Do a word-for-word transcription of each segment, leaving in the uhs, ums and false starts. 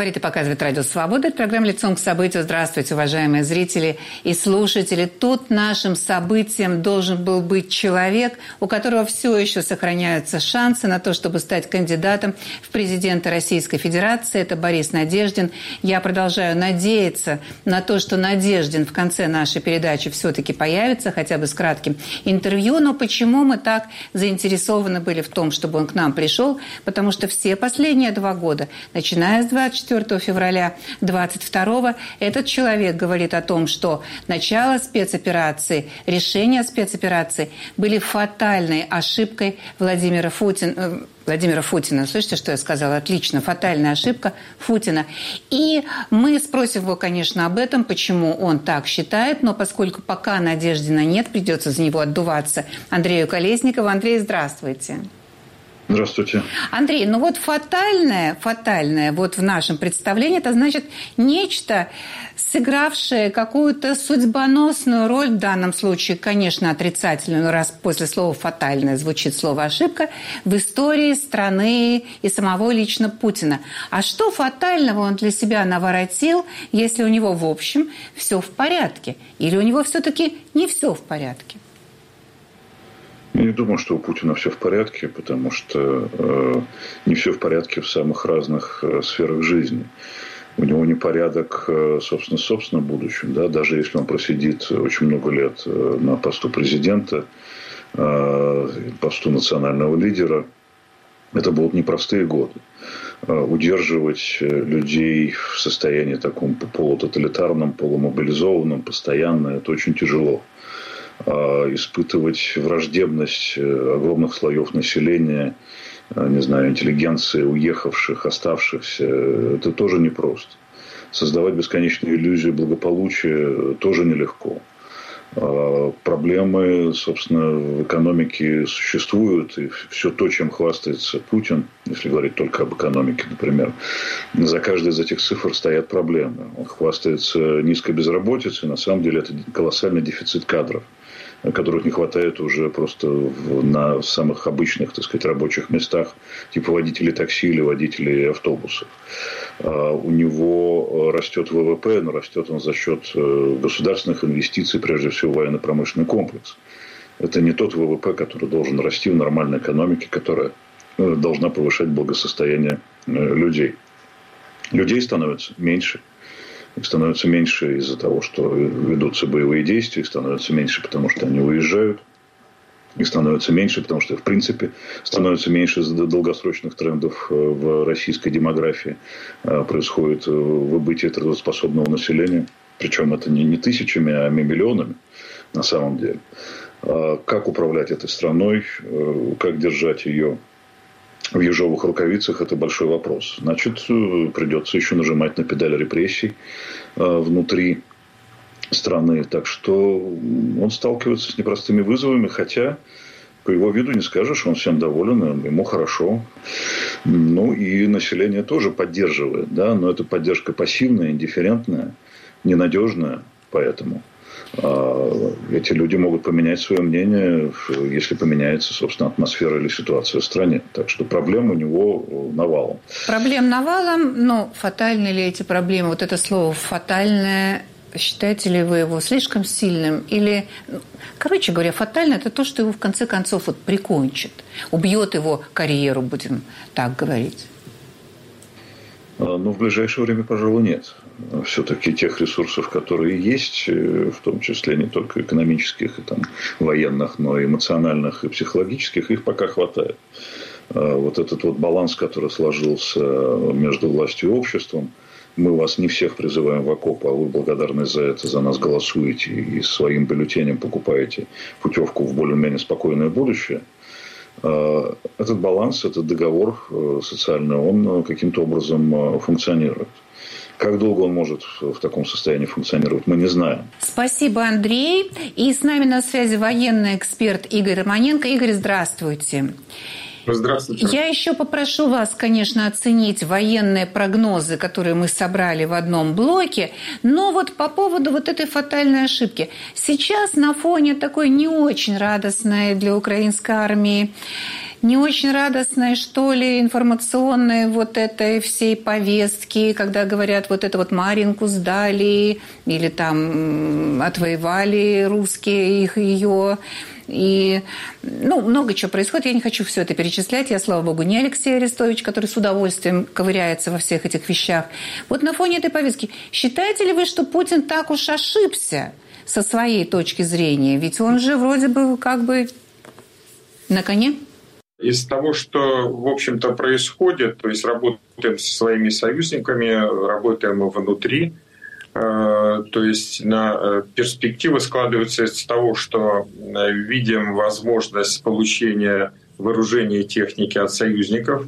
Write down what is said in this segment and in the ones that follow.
Говорит и показывает Радио Свобода. Это программа «Лицом к событию». Здравствуйте, уважаемые зрители и слушатели. Тут нашим событием должен был быть человек, у которого все еще сохраняются шансы на то, чтобы стать кандидатом в президенты Российской Федерации. Это Борис Надеждин. Я продолжаю надеяться на то, что Надеждин в конце нашей передачи все-таки появится, хотя бы с кратким интервью. Но почему мы так заинтересованы были в том, чтобы он к нам пришел? Потому что все последние два года, начиная с двадцать четвёртого февраля двадцать второго, этот человек говорит о том, что начало спецоперации, решение спецоперации были фатальной ошибкой Владимира Путина. Владимира Путина. Слышите, что я сказала? Отлично. Фатальная ошибка Путина. И мы спросим его, конечно, об этом, почему он так считает, но поскольку пока Надеждина нет, придется за него отдуваться Андрею Колесникову. Андрей, здравствуйте. Здравствуйте. Андрей, ну вот фатальное, фатальное вот в нашем представлении, это значит нечто, сыгравшее какую-то судьбоносную роль, в данном случае, конечно, отрицательную, но раз после слова «фатальное» звучит слово «ошибка», в истории страны и самого лично Путина. А что фатального он для себя наворотил, если у него, в общем, все в порядке? Или у него все-таки не все в порядке? Я не думаю, что у Путина все в порядке, потому что э, не все в порядке в самых разных э, сферах жизни. У него непорядок, э, собственно, в собственном будущем. Да? Даже если он просидит очень много лет э, на посту президента, э, посту национального лидера, это будут непростые годы. Э, удерживать людей в состоянии таком полутоталитарном, полумобилизованном, постоянно, это очень тяжело. Испытывать враждебность огромных слоев населения, не знаю, интеллигенции, уехавших, оставшихся, это тоже непросто. Создавать бесконечную иллюзию благополучия тоже нелегко. Проблемы, собственно, в экономике существуют, и все то, чем хвастается Путин, если говорить только об экономике, например, за каждой из этих цифр стоят проблемы. Он хвастается низкой безработицей, на самом деле это колоссальный дефицит кадров, которых не хватает уже просто на самых обычных, так сказать, рабочих местах, типа водителей такси или водителей автобусов. У него растет ВВП, но растет он за счет государственных инвестиций, прежде всего в военно-промышленный комплекс. Это не тот ВВП, который должен расти в нормальной экономике, которая должна повышать благосостояние людей. Людей становится меньше. Их становится меньше из-за того, что ведутся боевые действия, их становится меньше, потому что они уезжают, их становится меньше, потому что, в принципе, становится меньше из-за долгосрочных трендов в российской демографии. Происходит выбытие трудоспособного населения, причем это не, не тысячами, а миллионами на самом деле. Как управлять этой страной, как держать ее в ежовых рукавицах, это большой вопрос. Значит, придется еще нажимать на педаль репрессий э, внутри страны. Так что он сталкивается с непростыми вызовами, хотя по его виду не скажешь, он всем доволен, ему хорошо. Ну и население тоже поддерживает, да, но это поддержка пассивная, индифферентная, ненадежная, поэтому эти люди могут поменять свое мнение, если поменяется, собственно, атмосфера или ситуация в стране. Так что проблем у него навалом. Проблем навалом, но фатальны ли эти проблемы? Вот это слово «фатальное», считаете ли вы его слишком сильным? Или, короче говоря, фатально – это то, что его в конце концов вот прикончит, убьет его карьеру, будем так говорить. Но в ближайшее время, пожалуй, нет. Все-таки тех ресурсов, которые есть, в том числе не только экономических и там, военных, но и эмоциональных и психологических, их пока хватает. Вот этот вот баланс, который сложился между властью и обществом, мы вас не всех призываем в окоп, а вы благодарны за это, за нас голосуете и своим бюллетенем покупаете путевку в более-менее спокойное будущее. Этот баланс, этот договор социальный, он каким-то образом функционирует. Как долго он может в таком состоянии функционировать, мы не знаем. Спасибо, Андрей. И с нами на связи военный эксперт Игорь Романенко. Игорь, здравствуйте. Здравствуйте. Я еще попрошу вас, конечно, оценить военные прогнозы, которые мы собрали в одном блоке. Но вот по поводу вот этой фатальной ошибки. Сейчас на фоне такой не очень радостной для украинской армии не очень радостной, что ли, информационной вот этой всей повестки, когда говорят, вот это вот Марьинку сдали, или там отвоевали русские их ее. И, ну, много чего происходит. Я не хочу все это перечислять. Я, слава богу, не Алексей Арестович, который с удовольствием ковыряется во всех этих вещах. Вот на фоне этой повестки, считаете ли вы, что Путин так уж ошибся со своей точки зрения? Ведь он же вроде бы как бы на коне. Из того, что, в общем-то, происходит, то есть работаем со своими союзниками, работаем внутри, то есть на перспективы складываются из того, что видим возможность получения вооружения и техники от союзников.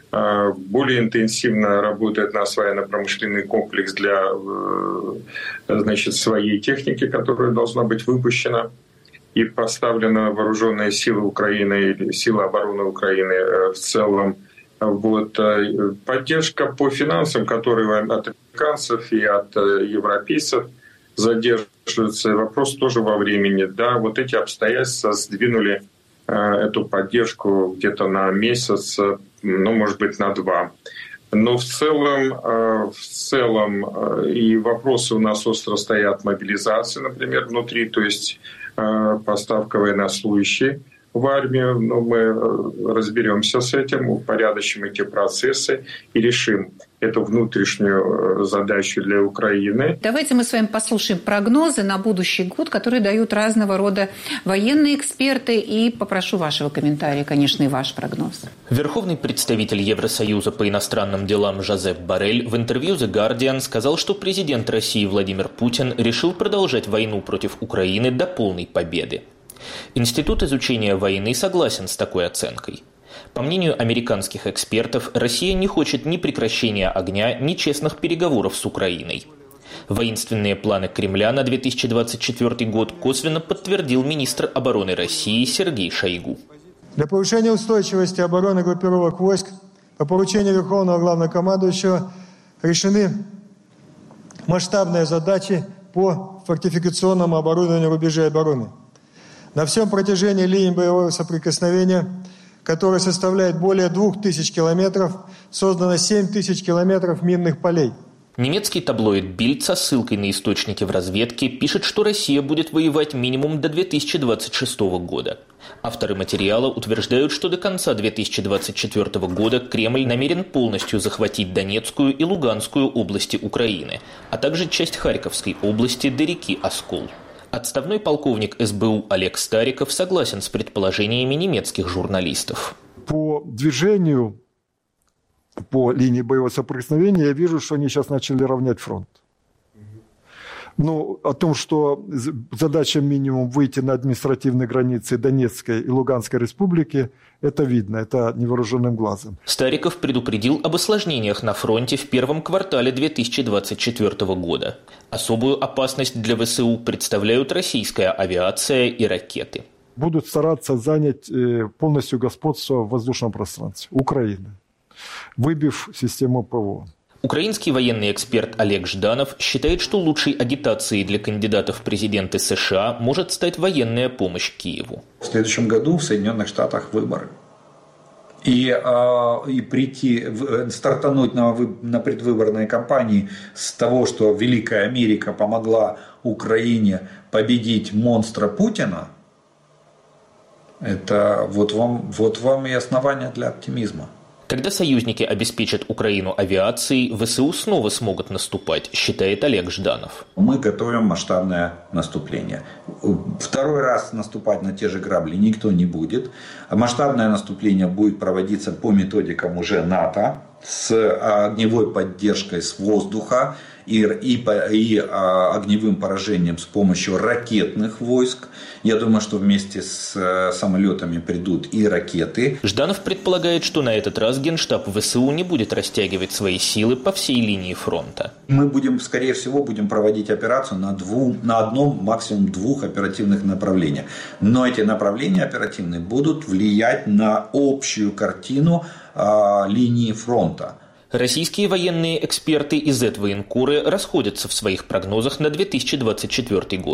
Более интенсивно работает наш военно-промышленный комплекс для, значит, своей техники, которая должна быть выпущена и поставлена вооруженные силы Украины или силы обороны Украины в целом. Вот. Поддержка по финансам, которые от американцев и от европейцев задерживаются, вопрос тоже во времени. Да, вот эти обстоятельства сдвинули эту поддержку где-то на месяц, ну, может быть, на два. Но в целом, в целом и вопросы у нас остро стоят мобилизации, например, внутри, то есть поставка военнослужащих в армию. Но мы разберемся с этим, упорядочим эти процессы и решим эту внутреннюю задачу для Украины. Давайте мы с вами послушаем прогнозы на будущий год, которые дают разного рода военные эксперты, и попрошу вашего комментария, конечно, и ваш прогноз. Верховный представитель Евросоюза по иностранным делам Жозеп Боррель в интервью The Guardian сказал, что президент России Владимир Путин решил продолжать войну против Украины до полной победы. Институт изучения войны согласен с такой оценкой. По мнению американских экспертов, Россия не хочет ни прекращения огня, ни честных переговоров с Украиной. Воинственные планы Кремля на две тысячи двадцать четвёртый год косвенно подтвердил министр обороны России Сергей Шойгу. Для повышения устойчивости обороны группировок войск по поручению Верховного Главнокомандующего решены масштабные задачи по фортификационному оборудованию рубежей обороны. На всем протяжении линии боевого соприкосновения, которая составляет более двух тысяч километров, создано семь тысяч километров минных полей. Немецкий таблоид Bild со ссылкой на источники в разведке пишет, что Россия будет воевать минимум до две тысячи двадцать шестого года. Авторы материала утверждают, что до конца две тысячи двадцать четвёртого года Кремль намерен полностью захватить Донецкую и Луганскую области Украины, а также часть Харьковской области до реки Оскол. Отставной полковник эс бэ у Олег Стариков согласен с предположениями немецких журналистов. По движению, по линии боевого соприкосновения, я вижу, что они сейчас начали равнять фронт. Ну, о том, что задача минимум выйти на административные границы Донецкой и Луганской республики, это видно, это невооруженным глазом. Стариков предупредил об осложнениях на фронте в первом квартале две тысячи двадцать четвёртого года. Особую опасность для вэ эс у представляют российская авиация и ракеты. Будут стараться занять полностью господство в воздушном пространстве Украины, выбив систему ПВО. Украинский военный эксперт Олег Жданов считает, что лучшей агитацией для кандидатов в президенты США может стать военная помощь Киеву. В следующем году в Соединенных Штатах выборы. И, э, и прийти, стартануть на, на предвыборной кампании с того, что Великая Америка помогла Украине победить монстра Путина, это вот вам, вот вам и основание для оптимизма. Когда союзники обеспечат Украину авиацией, вэ эс у снова смогут наступать, считает Олег Жданов. Мы готовим масштабное наступление. Второй раз наступать на те же грабли никто не будет. Масштабное наступление будет проводиться по методикам уже НАТО, с огневой поддержкой с воздуха и, и, и а, огневым поражением с помощью ракетных войск. Я думаю, что вместе с а, самолетами придут и ракеты. Жданов предполагает, что на этот раз Генштаб вэ эс у не будет растягивать свои силы по всей линии фронта. Мы будем, скорее всего, будем проводить операцию на, двум, на одном, максимум двух оперативных направлениях. Но эти направления оперативные будут влиять на общую картину а, линии фронта. Российские военные эксперты из Зетвоенкуры расходятся в своих прогнозах на две тысячи двадцать четвёртый год.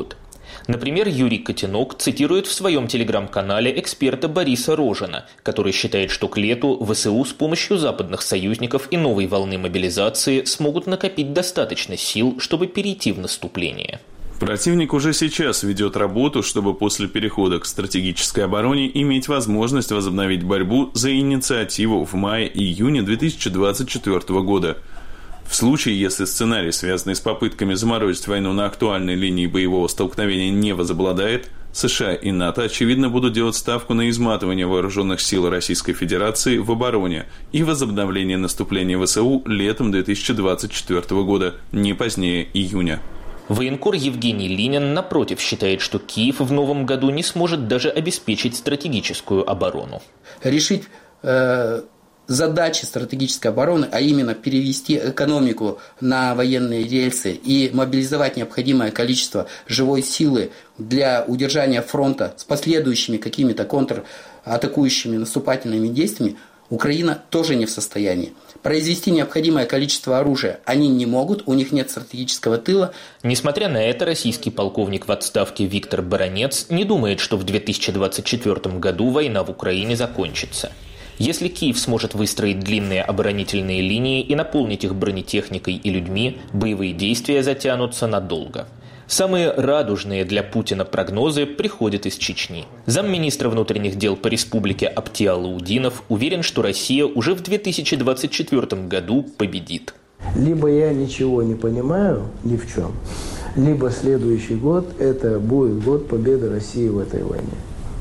Например, Юрий Котенок цитирует в своем телеграм-канале эксперта Бориса Рожина, который считает, что к лету ВСУ с помощью западных союзников и новой волны мобилизации смогут накопить достаточно сил, чтобы перейти в наступление. Противник уже сейчас ведет работу, чтобы после перехода к стратегической обороне иметь возможность возобновить борьбу за инициативу в мае-июне две тысячи двадцать четвёртого года. В случае, если сценарий, связанный с попытками заморозить войну на актуальной линии боевого столкновения, не возобладает, США и НАТО, очевидно, будут делать ставку на изматывание вооруженных сил Российской Федерации в обороне и возобновление наступления ВСУ летом две тысячи двадцать четвёртого года, не позднее июня. Военкор Евгений Линин, напротив, считает, что Киев в новом году не сможет даже обеспечить стратегическую оборону. Решить э, задачи стратегической обороны, а именно перевести экономику на военные рельсы и мобилизовать необходимое количество живой силы для удержания фронта с последующими какими-то контратакующими наступательными действиями, Украина тоже не в состоянии. Произвести необходимое количество оружия они не могут, у них нет стратегического тыла. Несмотря на это, российский полковник в отставке Виктор Баранец не думает, что в две тысячи двадцать четвёртом году война в Украине закончится. Если Киев сможет выстроить длинные оборонительные линии и наполнить их бронетехникой и людьми, боевые действия затянутся надолго. Самые радужные для Путина прогнозы приходят из Чечни. Замминистра внутренних дел по республике Аптия Лаудинов уверен, что Россия уже в две тысячи двадцать четвёртом году победит. Либо я ничего не понимаю ни в чем, либо следующий год это будет год победы России в этой войне.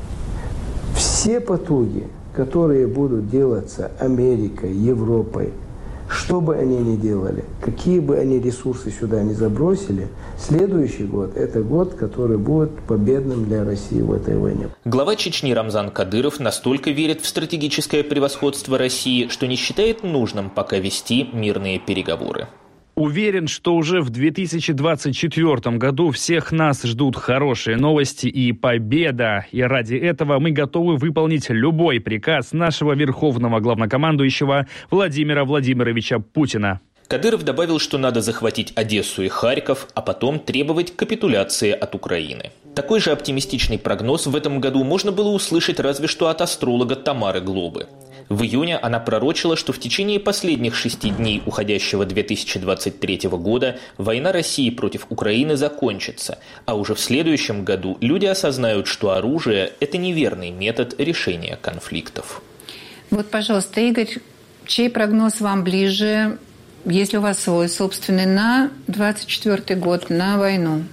Все потуги, которые будут делаться Америкой, Европой, что бы они ни делали, какие бы они ресурсы сюда ни забросили, следующий год – это год, который будет победным для России в этой войне. Глава Чечни Рамзан Кадыров настолько верит в стратегическое превосходство России, что не считает нужным пока вести мирные переговоры. Уверен, что уже в две тысячи двадцать четвёртом году всех нас ждут хорошие новости и победа. И ради этого мы готовы выполнить любой приказ нашего верховного главнокомандующего Владимира Владимировича Путина. Кадыров добавил, что надо захватить Одессу и Харьков, а потом требовать капитуляции от Украины. Такой же оптимистичный прогноз в этом году можно было услышать разве что от астролога Тамары Глобы. В июне она пророчила, что в течение последних шести дней уходящего две тысячи двадцать третьего года война России против Украины закончится, а уже в следующем году люди осознают, что оружие – это неверный метод решения конфликтов. Вот, пожалуйста, Игорь, чей прогноз вам ближе, если у вас свой собственный, на двадцать четвёртый год, на войну?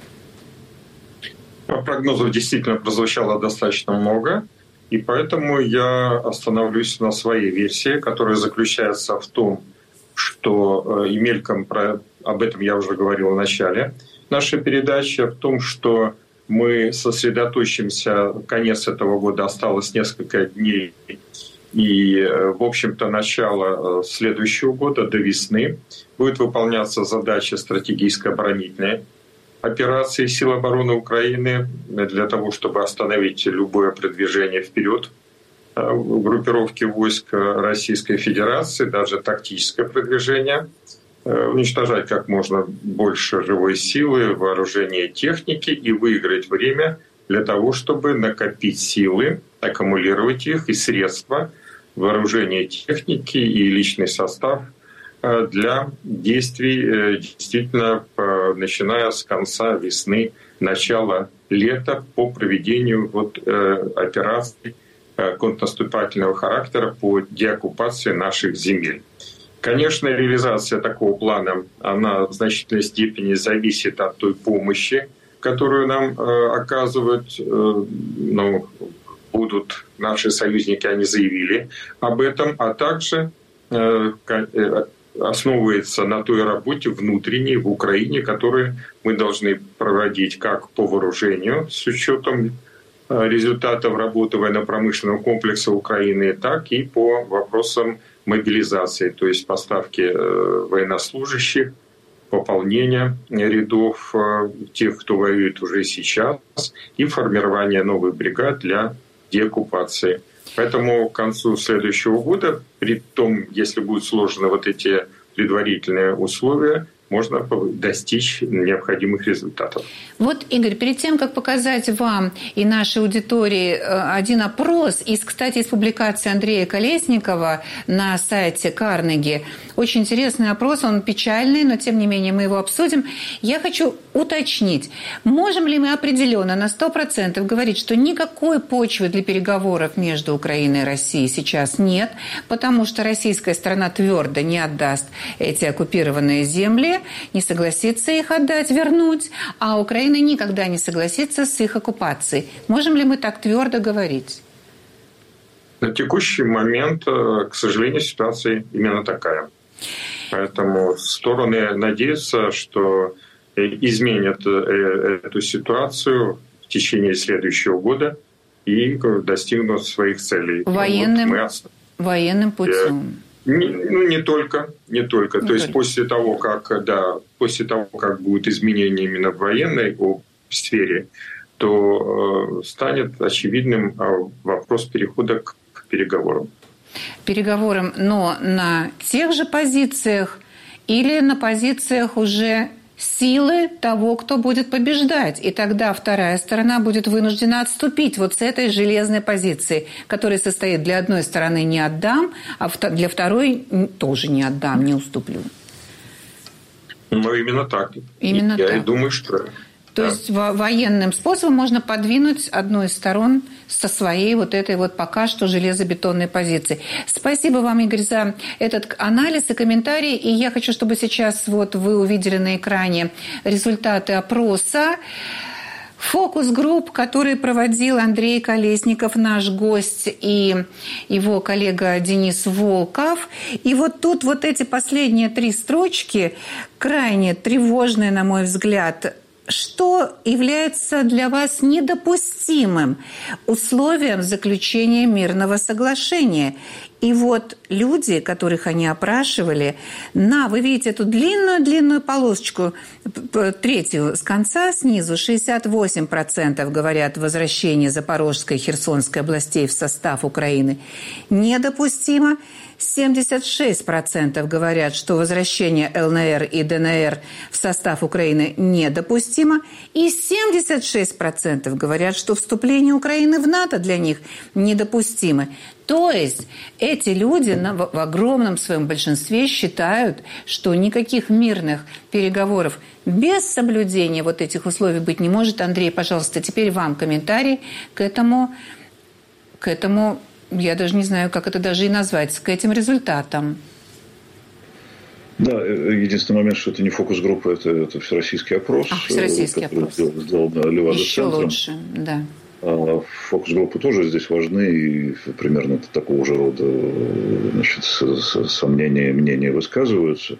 Прогнозов действительно прозвучало достаточно много. И поэтому я остановлюсь на своей версии, которая заключается в том, что и мельком про, об этом я уже говорил в начале нашей передачи, в том, что мы сосредоточимся, конец этого года осталось несколько дней, и, в общем-то, начало следующего года, до весны, будет выполняться задача стратегической оборонительной операции сил обороны Украины для того, чтобы остановить любое продвижение вперед группировки войск Российской Федерации, даже тактическое продвижение, уничтожать как можно больше живой силы, вооружения, техники и выиграть время для того, чтобы накопить силы, аккумулировать их и средства, вооружение, техники и личный состав для действий, действительно, начиная с конца весны, начала лета по проведению вот, операций контрнаступательного характера по деоккупации наших земель. Конечно, реализация такого плана, она в значительной степени зависит от той помощи, которую нам оказывают, ну, будут наши союзники, они заявили об этом, а также основывается на той работе внутренней в Украине, которую мы должны проводить как по вооружению с учетом результатов работы военно-промышленного комплекса Украины, так и по вопросам мобилизации, то есть поставки военнослужащих, пополнения рядов тех, кто воюет уже сейчас, и формирование новых бригад для деоккупации. Поэтому к концу следующего года, при том, если будут сложены вот эти предварительные условия, можно достичь необходимых результатов. Вот, Игорь, перед тем, как показать вам и нашей аудитории один опрос, из, кстати, из публикации Андрея Колесникова на сайте Карнеги, очень интересный опрос, он печальный, но тем не менее мы его обсудим. Я хочу уточнить, можем ли мы определенно на сто процентов говорить, что никакой почвы для переговоров между Украиной и Россией сейчас нет, потому что российская сторона твердо не отдаст эти оккупированные земли, не согласится их отдать, вернуть, а Украина никогда не согласится с их оккупацией. Можем ли мы так твердо говорить? На текущий момент, к сожалению, ситуация именно такая. Поэтому стороны надеются, что изменят эту ситуацию в течение следующего года и достигнут своих целей. Военным, вот мы... военным путем. Не, ну, не только, не только. Не То только. есть после того, как, да, после того, как будут изменения именно в военной сфере, то э, станет очевидным вопрос перехода к, к переговорам. Переговорам, но на тех же позициях или на позициях уже силы того, кто будет побеждать. И тогда вторая сторона будет вынуждена отступить вот с этой железной позиции, которая состоит для одной стороны «не отдам», а для второй тоже «не отдам, не уступлю». Ну, именно так. Именно Я так. и думаю, что... То да. есть военным способом можно подвинуть одну из сторон со своей вот этой вот пока что железобетонной позиции. Спасибо вам, Игорь, за этот анализ и комментарий. И я хочу, чтобы сейчас вот вы увидели на экране результаты опроса. Фокус-групп, который проводил Андрей Колесников, наш гость, и его коллега Денис Волков. И вот тут вот эти последние три строчки крайне тревожные, на мой взгляд. Что является для вас недопустимым условием заключения мирного соглашения? И вот люди, которых они опрашивали, на, вы видите эту длинную-длинную полосочку, третью с конца, снизу, шестьдесят восемь процентов говорят возвращение Запорожской и Херсонской областей в состав Украины недопустимо. семьдесят шесть процентов говорят, что возвращение ЛНР и ДНР в состав Украины недопустимо. И семьдесят шесть процентов говорят, что вступление Украины в НАТО для них недопустимо. То есть эти люди в огромном своем большинстве считают, что никаких мирных переговоров без соблюдения вот этих условий быть не может. Андрей, пожалуйста, теперь вам комментарий к этому, к этому, я даже не знаю, как это даже и назвать, к этим результатам. Да, единственный момент, что это не фокус-группа, это, это всероссийский опрос. Ах, всероссийский опрос. Сделан Левада-центром. Еще лучше, да. Фокус-группы тоже здесь важны, и примерно такого же рода, значит, сомнения и мнения высказываются.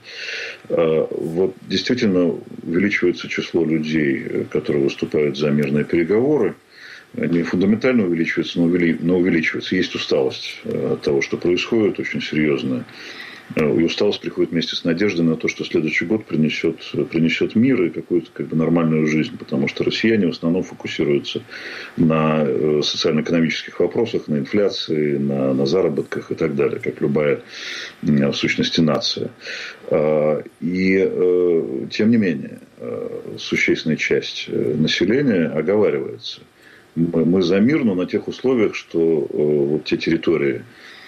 Вот действительно увеличивается число людей, которые выступают за мирные переговоры. Не фундаментально увеличивается, но увеличивается. Есть усталость от того, что происходит, очень серьезная. И усталость приходит вместе с надеждой на то, что следующий год принесет, принесет мир и какую-то как бы нормальную жизнь. Потому что россияне в основном фокусируются на социально-экономических вопросах, на инфляции, на, на заработках и так далее, как любая в сущности нация. И тем не менее, существенная часть населения оговаривается. Мы за мир, но на тех условиях, что вот те территории,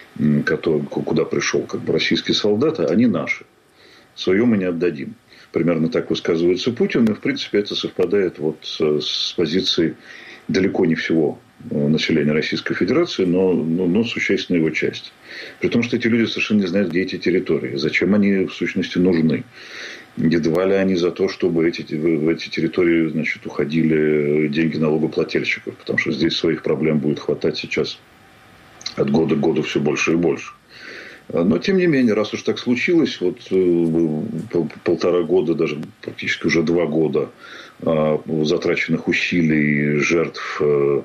куда пришел как бы российский солдат, они наши. Свое мы не отдадим. Примерно так высказывается Путин. И, в принципе, это совпадает вот с позицией далеко не всего населения Российской Федерации, но, но, но существенная его часть. При том, что эти люди совершенно не знают, где эти территории. Зачем они, в сущности, нужны. Едва ли они за то, чтобы эти, в эти территории, значит, уходили деньги налогоплательщиков. Потому что здесь своих проблем будет хватать сейчас от года к году все больше и больше. Но, тем не менее, раз уж так случилось, вот полтора года, даже практически уже два года затраченных усилий, жертв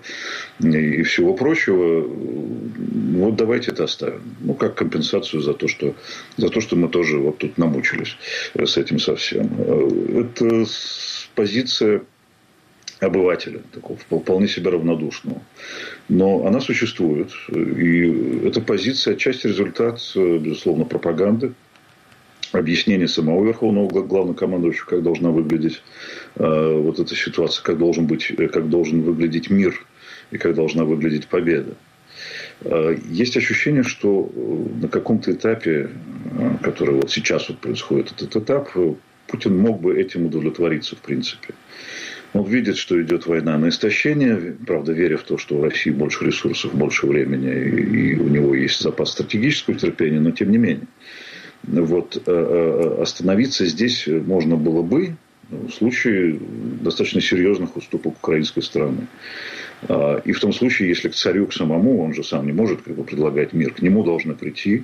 и всего прочего, вот давайте это оставим. Ну, как компенсацию за то, что, за то, что мы тоже вот тут намучились с этим совсем. Это позиция обывателя, такого вполне себе равнодушного. Но она существует. И эта позиция отчасти результат, безусловно, пропаганды. объяснение самого Верховного Главнокомандующего, как должна выглядеть э, вот эта ситуация, как должен быть, как должен выглядеть мир и как должна выглядеть победа. Э, есть ощущение, что на каком-то этапе, э, который вот сейчас вот происходит, этот этап, Путин мог бы этим удовлетвориться, в принципе. Он видит, что идет война на истощение, правда, веря в то, что у России больше ресурсов, больше времени, и у него есть запас стратегического терпения, но тем не менее. Вот, остановиться здесь можно было бы в случае достаточно серьезных уступок украинской стороны. И в том случае, если к царю, к самому, он же сам не может как бы предлагать мир, к нему должны прийти,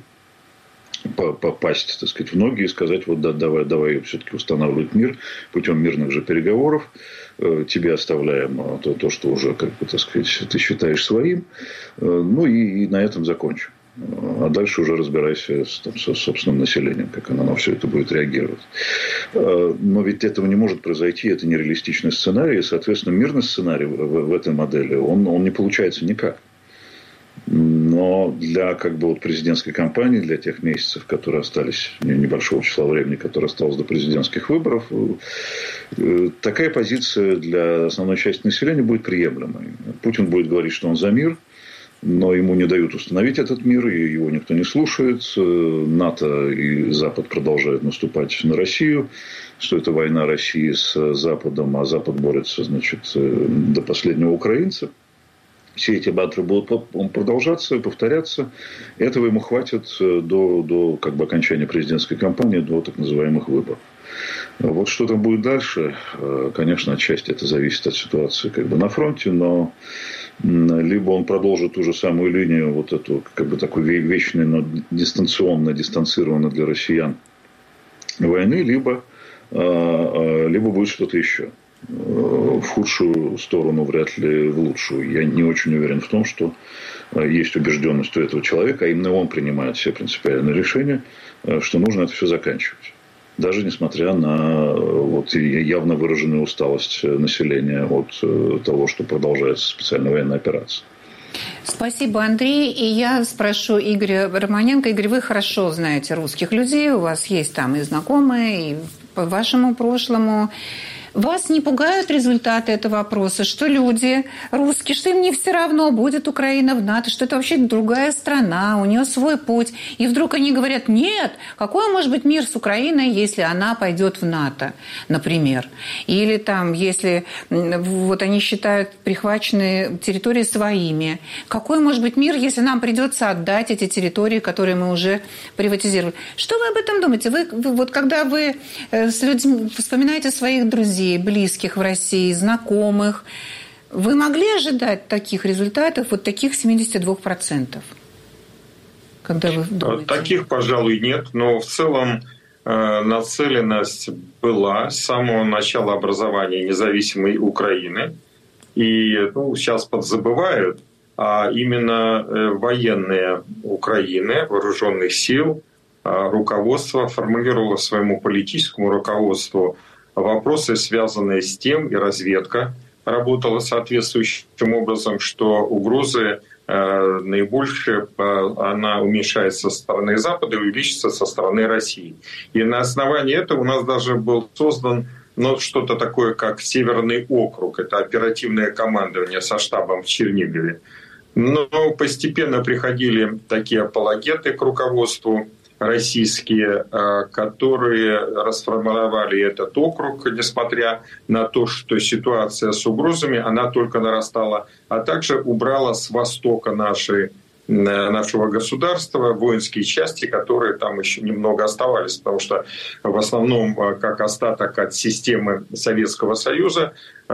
попасть, так сказать, в ноги и сказать, вот да, давай, давай все-таки устанавливать мир путем мирных же переговоров. Тебе оставляем то, то, что уже, как бы, так сказать, ты считаешь своим. Ну и, и на этом закончим. А дальше уже разбирайся с, там, со собственным населением, как оно на все это будет реагировать. Но ведь этого не может произойти, это нереалистичный сценарий, и, соответственно, мирный сценарий в, в этой модели, он, он не получается никак. Но для как бы, вот, президентской кампании, для тех месяцев, которые остались, небольшого числа времени, которое осталось до президентских выборов, такая позиция для основной части населения будет приемлемой. Путин будет говорить, что он за мир, но ему не дают установить этот мир, и его никто не слушает. НАТО и Запад продолжают наступать на Россию, что это война России с Западом, а Запад борется, значит, до последнего украинца. Все эти батры будут продолжаться, повторяться. Этого ему хватит до, до как бы, окончания президентской кампании, до так называемых выборов. Вот что там будет дальше, конечно, отчасти это зависит от ситуации как бы, на фронте, но либо он продолжит ту же самую линию, вот эту, как бы, такой вечной, но дистанционно, дистанцированно для россиян войны, либо, либо будет что-то еще. В худшую сторону, вряд ли в лучшую. Я не очень уверен в том, что есть убежденность у этого человека, а именно он принимает все принципиальные решения, что нужно это все заканчивать. Даже несмотря на вот, явно выраженную усталость населения от того, что продолжается специальная военная операция. Спасибо, Андрей. И я спрошу Игоря Романенко. Игорь, вы хорошо знаете русских людей, у вас есть там и знакомые, и по вашему прошлому. Вас не пугают результаты этого опроса, что люди русские, что им не все равно, будет Украина в НАТО, что это вообще другая страна, у нее свой путь. И вдруг они говорят, нет, какой может быть мир с Украиной, если она пойдет в НАТО, например. Или там, если вот они считают прихваченные территории своими. Какой может быть мир, если нам придется отдать эти территории, которые мы уже приватизировали? Что вы об этом думаете? Вы, вот когда вы с людьми вспоминаете своих друзей, близких в России, знакомых. Вы могли ожидать таких результатов, вот таких семьдесят два процента? Когда вы думаете? Таких, пожалуй, нет, но в целом э, нацеленность была с самого начала образования независимой Украины. И ну, сейчас подзабывают, а именно э, военные Украины, вооруженных сил, э, руководство формулировало своему политическому руководству вопросы, связанные с тем, и разведка работала соответствующим образом, что угрозы э, наибольшие, э, она уменьшается со стороны Запада и увеличится со стороны России. И на основании этого у нас даже был создан ну, что-то такое, как Северный округ. Это оперативное командование со штабом в Чернигове. Но постепенно приходили такие апологеты к руководству, российские, которые расформировали этот округ, несмотря на то, что ситуация с угрозами, она только нарастала, а также убрала с востока нашей, нашего государства воинские части, которые там еще немного оставались, потому что в основном как остаток от системы Советского Союза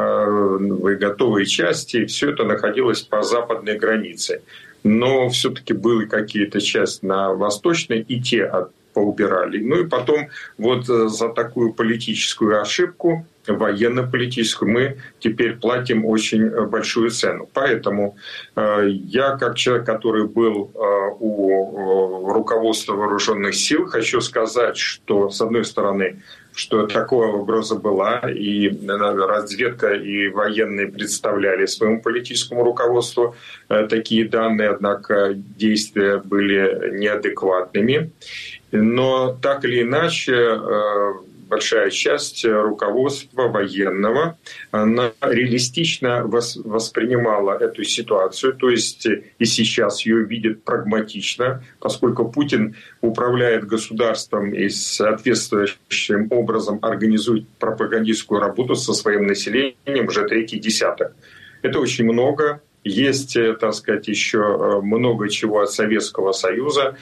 готовые части, все это находилось по западной границе. Но все-таки были какие-то части на восточной, и те поубирали. Ну и потом вот за такую политическую ошибку, военно-политическую, мы теперь платим очень большую цену. Поэтому э, я, как человек, который был э, у руководства вооруженных сил, хочу сказать, что, с одной стороны, что такая угроза была, и разведка и военные представляли своему политическому руководству такие данные, однако действия были неадекватными. Но так или иначе, большая часть руководства военного, она реалистично воспринимала эту ситуацию, то есть и сейчас ее видит прагматично, поскольку Путин управляет государством и соответствующим образом организует пропагандистскую работу со своим населением уже третий десяток. Это очень много. Есть, так сказать, еще много чего от Советского Союза.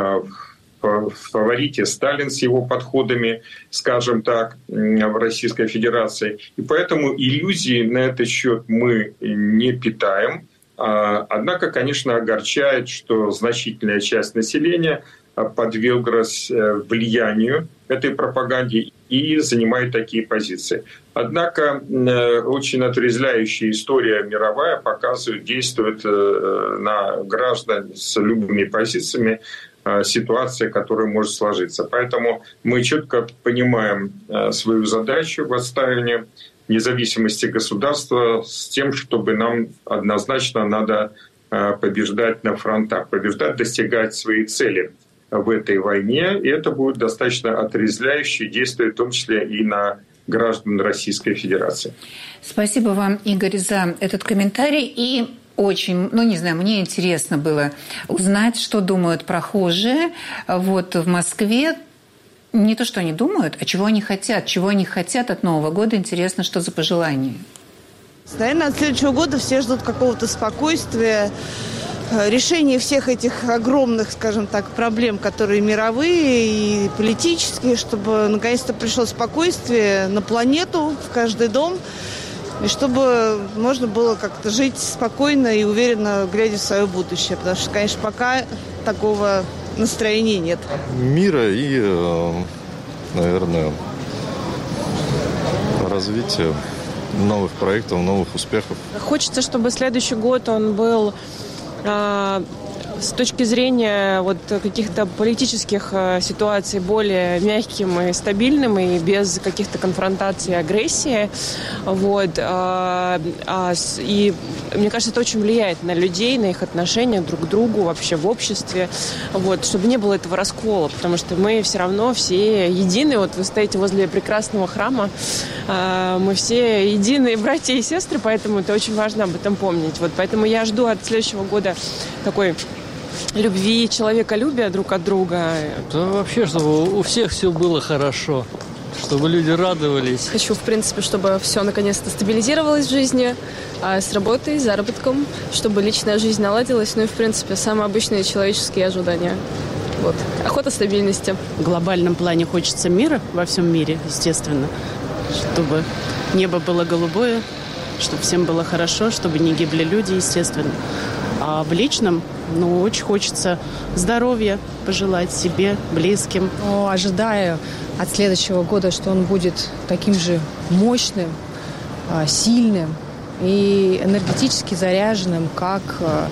В фаворите Сталин с его подходами, скажем так, в Российской Федерации. И поэтому иллюзий на этот счет мы не питаем. Однако, конечно, огорчает, что значительная часть населения подверглась влиянию этой пропаганды и занимает такие позиции. Однако очень отрезвляющая история мировая показывает, действует на граждан с любыми позициями, ситуация, которая может сложиться. Поэтому мы четко понимаем свою задачу в отстаивании независимости государства с тем, чтобы нам однозначно надо побеждать на фронтах, побеждать, достигать своей цели в этой войне. И это будет достаточно отрезвляюще действие, в том числе и на граждан Российской Федерации. Спасибо вам, Игорь, за этот комментарий. И очень, ну не знаю, мне интересно было узнать, что думают прохожие вот в Москве. Не то, что они думают, а чего они хотят. Чего они хотят от Нового года. Интересно, что за пожелания. Наверное, от следующего года все ждут какого-то спокойствия, решения всех этих огромных, скажем так, проблем, которые мировые и политические, чтобы наконец-то пришло спокойствие на планету, в каждый дом, и чтобы можно было как-то жить спокойно и уверенно, глядя в свое будущее. Потому что, конечно, пока такого настроения нет. Мира и, наверное, развития новых проектов, новых успехов. Хочется, чтобы следующий год он был э, с точки зрения вот каких-то политических э, ситуаций более мягким и стабильным, и без каких-то конфронтаций и агрессии. Вот. Э, э, и мне кажется, это очень влияет на людей, на их отношения друг к другу, вообще в обществе. Вот. Чтобы не было этого раскола, потому что мы все равно все едины. Вот вы стоите возле прекрасного храма, э, мы все единые братья и сестры, поэтому это очень важно об этом помнить. Вот. Поэтому я жду от следующего года такой любви, человеколюбия друг от друга. Да вообще, чтобы у всех все было хорошо, чтобы люди радовались. Хочу, в принципе, чтобы все наконец-то стабилизировалось в жизни, с работой, с заработком, чтобы личная жизнь наладилась, ну и, в принципе, самые обычные человеческие ожидания. Вот. Охота стабильности. В глобальном плане хочется мира во всем мире, естественно, чтобы небо было голубое, чтобы всем было хорошо, чтобы не гибли люди, естественно. А в личном, ну, очень хочется здоровья пожелать себе, близким. Ну, ожидаю от следующего года, что он будет таким же мощным, сильным и энергетически заряженным, как,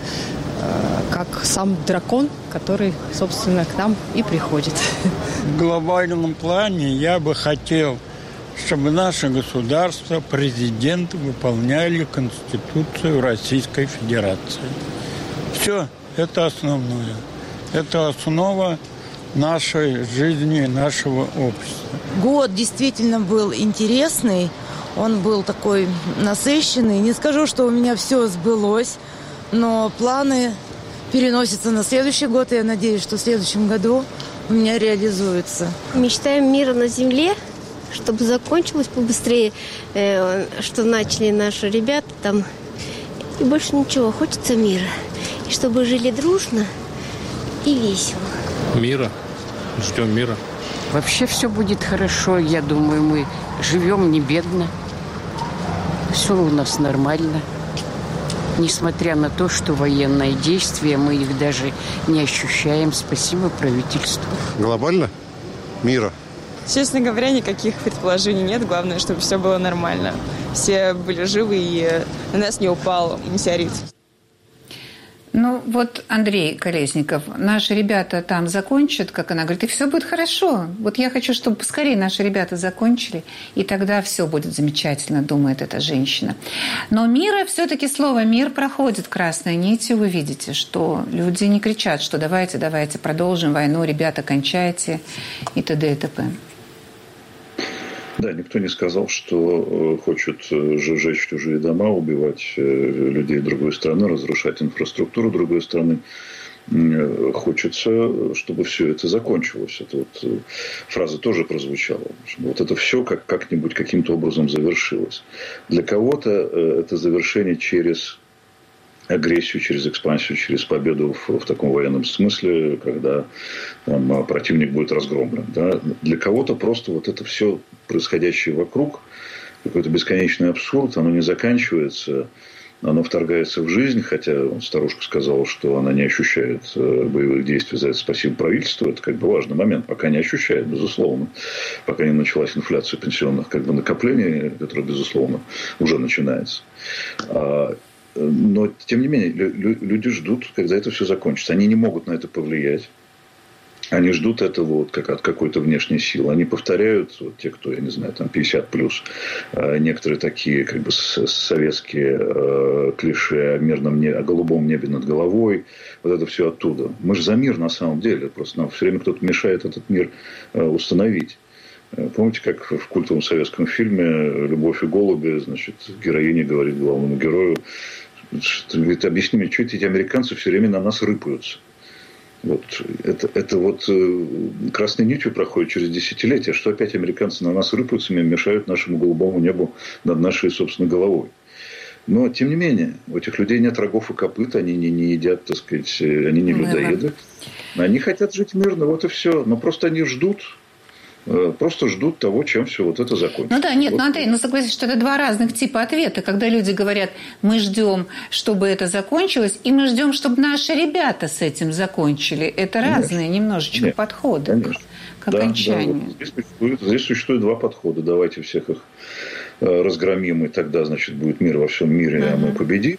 как сам дракон, который, собственно, к нам и приходит. В глобальном плане я бы хотел, чтобы наше государство, президент выполняли Конституцию Российской Федерации. Все, это основное. Это основа нашей жизни, нашего общества. Год действительно был интересный, он был такой насыщенный. Не скажу, что у меня все сбылось, но планы переносятся на следующий год, и я надеюсь, что в следующем году у меня реализуются. Мечтаем мира на земле, чтобы закончилось побыстрее, э, что начали наши ребята там. И больше ничего, хочется мира. И чтобы жили дружно и весело. Мира. Ждем мира. Вообще все будет хорошо, я думаю, мы живем не бедно. Все у нас нормально. Несмотря на то, что военные действия, мы их даже не ощущаем. Спасибо правительству. Глобально? Мира. Честно говоря, никаких предположений нет. Главное, чтобы все было нормально. Все были живы и на нас не упал метеорит. Ну, вот Андрей Колесников, наши ребята там закончат, как она говорит, и все будет хорошо. Вот я хочу, чтобы поскорее наши ребята закончили, и тогда все будет замечательно, думает эта женщина. Но мира, все-таки слово «мир» проходит красной нитью. Вы видите, что люди не кричат, что давайте, давайте, продолжим войну, ребята, кончайте, и т.д. и т.п. Да, никто не сказал, что хочет сжечь чужие дома, убивать людей другой страны, разрушать инфраструктуру другой страны. Хочется, чтобы все это закончилось. Это вот фраза тоже прозвучала. Вот это все как, как-нибудь каким-то образом завершилось. Для кого-то это завершение через агрессию, через экспансию, через победу в, в таком военном смысле, когда там, противник будет разгромлен. Да? Для кого-то просто вот это все происходящее вокруг, какой-то бесконечный абсурд, оно не заканчивается, оно вторгается в жизнь, хотя старушка сказала, что она не ощущает боевых действий, за это спасибо правительству, это как бы важный момент, пока не ощущает, безусловно, пока не началась инфляция пенсионных как бы накоплений, которая, безусловно, уже начинается. Но, тем не менее, люди ждут, когда это все закончится. Они не могут на это повлиять. Они ждут этого вот как от какой-то внешней силы. Они повторяют, вот те, кто, я не знаю, там пятьдесят плюс, некоторые такие как бы советские э, клише о мирном небе, о голубом небе над головой. Вот это все оттуда. Мы же за мир на самом деле. Просто нам все время кто-то мешает этот мир э, установить. Помните, как в культовом советском фильме «Любовь и голуби», значит, героиня говорит главному герою, что, говорит, объясни мне, что эти американцы все время на нас рыпаются. Вот, это, это вот красной нитью проходит через десятилетия, что опять американцы на нас рыпаются, мешают нашему голубому небу над нашей собственной головой. Но, тем не менее, у этих людей нет рогов и копыт, они не, не едят, так сказать, они не людоеды. Они хотят жить мирно, вот и все. Но просто они ждут, просто ждут того, чем все вот это закончится. Ну да, нет, вот. ну Андрей, ну согласись, что это два разных типа ответа. Когда люди говорят, мы ждем, чтобы это закончилось, и мы ждем, чтобы наши ребята с этим закончили. Это конечно. Разные немножечко нет, подходы конечно. К, к окончанию. Да, да, вот здесь, существует, здесь существует два подхода. Давайте всех их разгромим, и тогда, значит, будет мир во всем мире, uh-huh. а мы победим.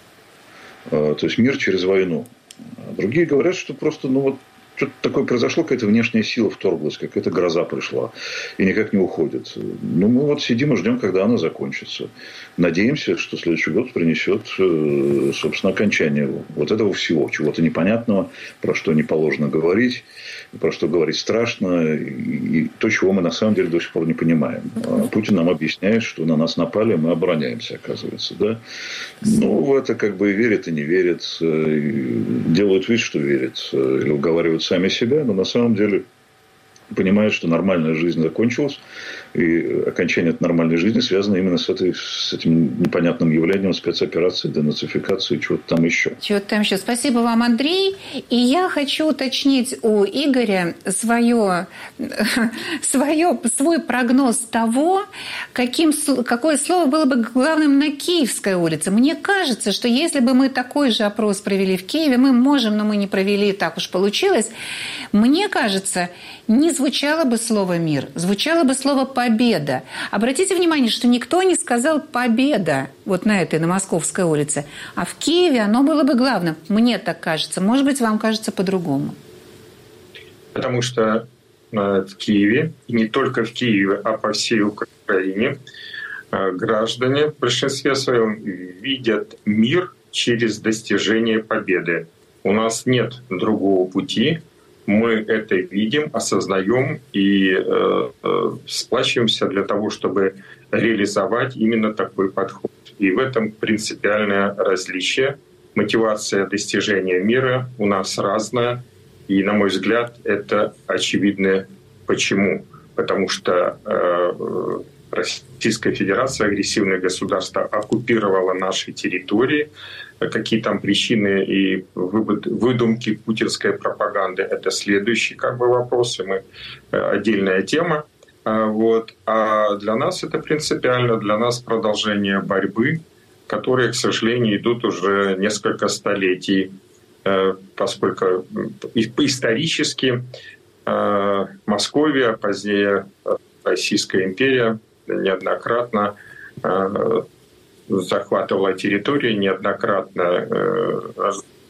То есть мир через войну. Другие говорят, что просто, ну вот, что-то такое произошло, какая-то внешняя сила вторглась, какая-то гроза пришла и никак не уходит. Ну, мы вот сидим и ждем, когда она закончится. Надеемся, что следующий год принесет, собственно, окончание вот этого всего, чего-то непонятного, про что не положено говорить, про что говорить страшно, и то, чего мы на самом деле до сих пор не понимаем. А Путин нам объясняет, что на нас напали, мы обороняемся, оказывается. Да? Ну, в это как бы верят и не верят, делают вид, что верят, или уговаривают сами себя, но на самом деле понимают, что нормальная жизнь закончилась, и окончание этой нормальной жизни связано именно с, этой, с этим непонятным явлением спецоперации, денацификации, чего-то там еще. Чего-то там еще. Спасибо вам, Андрей. И я хочу уточнить у Игоря свое, свое, свой прогноз того, каким, какое слово было бы главным на Киевской улице. Мне кажется, что если бы мы такой же опрос провели в Киеве, мы можем, но мы не провели, так уж получилось, мне кажется, не звучало бы слово «мир», звучало бы слово «победа». Обратите внимание, что никто не сказал «победа» вот на этой, на Московской улице. А в Киеве оно было бы главным. Мне так кажется. Может быть, вам кажется по-другому. Потому что в Киеве, и не только в Киеве, а по всей Украине, граждане в большинстве своем видят мир через достижение победы. У нас нет другого пути. Мы это видим, осознаем и э, э, сплачиваемся для того, чтобы реализовать именно такой подход. И в этом принципиальное различие. Мотивация достижения мира у нас разная. И, на мой взгляд, это очевидно почему. Потому что э, Российская Федерация, агрессивное государство, оккупировала наши территории. Какие там причины и выдумки путинской пропаганды, это следующий как бы вопрос, и мы, отдельная тема. Вот. А для нас это принципиально, для нас продолжение борьбы, которые, к сожалению, идут уже несколько столетий, поскольку исторически Московия, позднее Российская империя неоднократно захватывала территории, неоднократно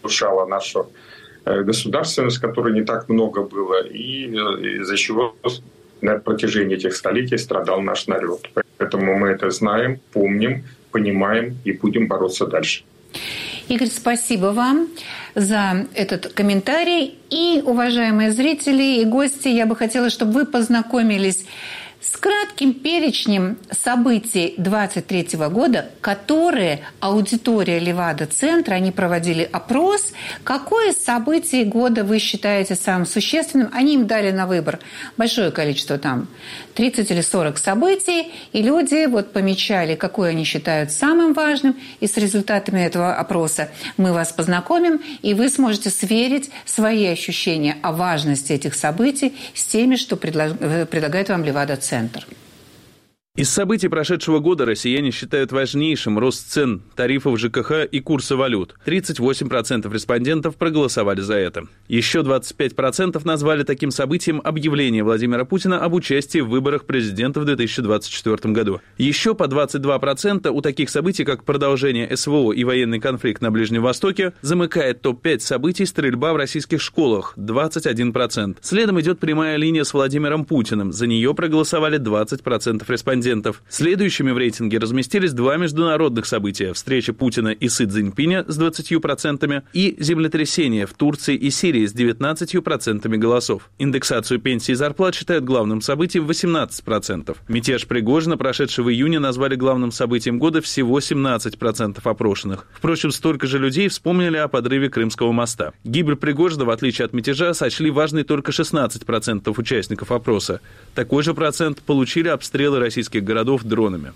разрушало нашу государственность, которой не так много было, и из-за чего на протяжении этих столетий страдал наш народ. Поэтому мы это знаем, помним, понимаем и будем бороться дальше. Игорь, спасибо вам за этот комментарий. И, уважаемые зрители и гости, я бы хотела, чтобы вы познакомились с кратким перечнем событий двадцать третьего года, которые аудитория Левада-центра, они проводили опрос, какое событие года вы считаете самым существенным. Они им дали на выбор большое количество, там, тридцать или сорок событий, и люди вот помечали, какое они считают самым важным, и с результатами этого опроса мы вас познакомим, и вы сможете сверить свои ощущения о важности этих событий с теми, что предлагает вам Левада-центр. Центр. Из событий прошедшего года россияне считают важнейшим рост цен, тарифов ЖКХ и курса валют. тридцать восемь процентов респондентов проголосовали за это. Еще двадцать пять процентов назвали таким событием объявление Владимира Путина об участии в выборах президента в две тысячи двадцать четвёртом году. Еще по двадцать два процента у таких событий, как продолжение СВО и военный конфликт на Ближнем Востоке, замыкает топ пять событий стрельба в российских школах – двадцать один процент. Следом идет прямая линия с Владимиром Путиным. За нее проголосовали двадцать процентов респондентов. Следующими в рейтинге разместились два международных события – встреча Путина и Си Цзиньпиня с двадцатью процентами и землетрясение в Турции и Сирии с девятнадцатью процентами голосов. Индексацию пенсий и зарплат считают главным событием восемнадцать процентов. Мятеж Пригожина, прошедший в июне, назвали главным событием года всего семнадцать процентов опрошенных. Впрочем, столько же людей вспомнили о подрыве Крымского моста. Гибель Пригожина, в отличие от мятежа, сочли важной только шестнадцать процентов участников опроса. Такой же процент получили обстрелы российских городов дронами.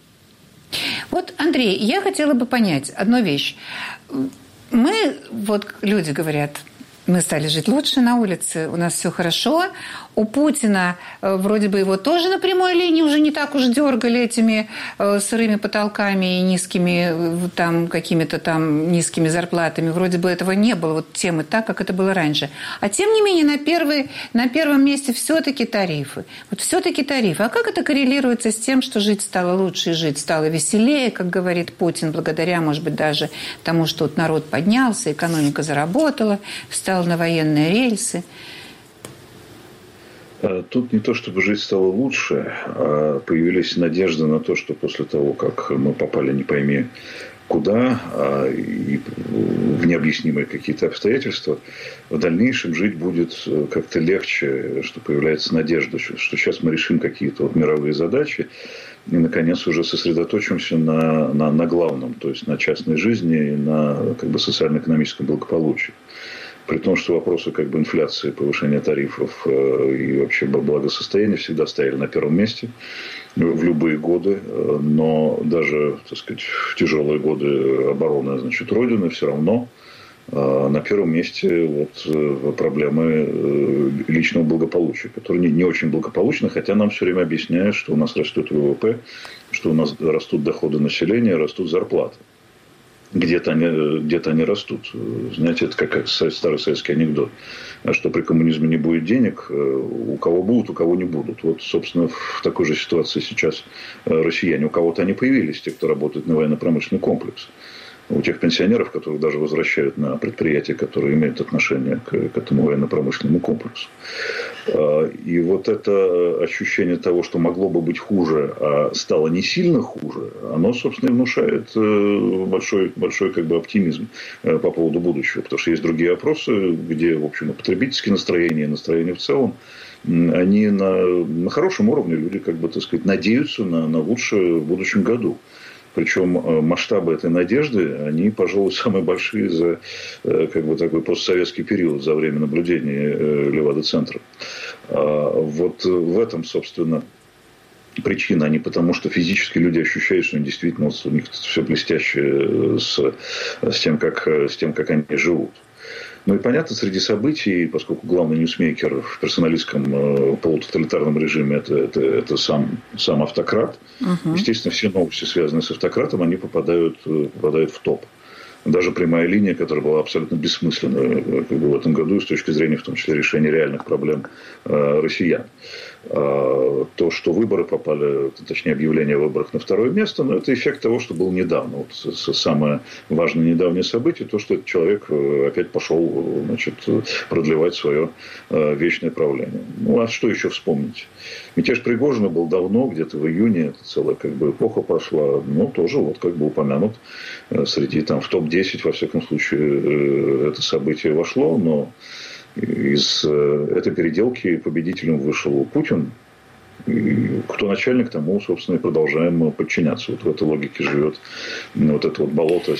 Вот, Андрей, я хотела бы понять одну вещь. Мы, вот люди говорят, мы стали жить лучше на улице, у нас все хорошо. У Путина вроде бы его тоже на прямой линии уже не так уж дергали этими сырыми потолками и низкими там какими-то там низкими зарплатами. Вроде бы этого не было, вот темы так, как это было раньше. А тем не менее на, первый, на первом месте все-таки тарифы. Вот все-таки тарифы. А как это коррелируется с тем, что жить стало лучше и жить стало веселее, как говорит Путин, благодаря, может быть, даже тому, что вот народ поднялся, экономика заработала, встала на военные рельсы? Тут не то, чтобы жить стало лучше, а появились надежды на то, что после того, как мы попали не пойми куда, а и в необъяснимые какие-то обстоятельства, в дальнейшем жить будет как-то легче, что появляется надежда, что сейчас мы решим какие-то вот мировые задачи и, наконец, уже сосредоточимся на, на, на главном, то есть на частной жизни и на как бы, социально-экономическом благополучии. При том, что вопросы как бы инфляции, повышения тарифов и вообще благосостояния всегда стояли на первом месте в любые годы. Но даже, так сказать, в тяжелые годы обороны, значит, Родины все равно на первом месте вот проблемы личного благополучия, которые не, не очень благополучны, хотя нам все время объясняют, что у нас растет ВВП, что у нас растут доходы населения, растут зарплаты. Где-то они, где-то они растут. Знаете, это как старый советский анекдот, что при коммунизме не будет денег, у кого будут, у кого не будут. Вот, собственно, в такой же ситуации сейчас россияне. У кого-то они появились, те, кто работает на военно-промышленный комплекс. У тех пенсионеров, которых даже возвращают на предприятия, которые имеют отношение к, к этому военно-промышленному комплексу. И вот это ощущение того, что могло бы быть хуже, а стало не сильно хуже, оно, собственно, и внушает большой, большой как бы, оптимизм по поводу будущего. Потому что есть другие опросы, где, в общем, и потребительские настроения, и настроения в целом, они на, на хорошем уровне. Люди, как бы, так сказать, надеются на, на лучшее в будущем году. Причем масштабы этой надежды, они, пожалуй, самые большие за как бы, такой постсоветский период, за время наблюдения Левада-центра. Вот в этом, собственно, причина, а не потому, что физически люди ощущают, что действительно у них все блестяще с, с, тем, как, с тем, как они живут. Ну и понятно, среди событий, поскольку главный ньюсмейкер в персоналистском э, полутоталитарном режиме это, это, это сам, сам автократ, uh-huh. естественно, все новости, связанные с автократом, они попадают, попадают в топ. Даже прямая линия, которая была абсолютно бессмысленна как бы, в этом году с точки зрения, в том числе, решения реальных проблем э, россиян. То, что выборы попали, точнее, объявление о выборах на второе место, но это эффект того, что был недавно. Вот самое важное недавнее событие, то, что этот человек опять пошел, значит, продлевать свое вечное правление. Ну, а что еще вспомнить? Мятеж Пригожина был давно, где-то в июне, это целая как бы эпоха прошла, но тоже вот как бы упомянут среди, там, в топ десять, во всяком случае, это событие вошло, но из этой переделки победителем вышел Путин. И кто начальник, тому, собственно, и продолжаем подчиняться. Вот в этой логике живет вот это вот болото,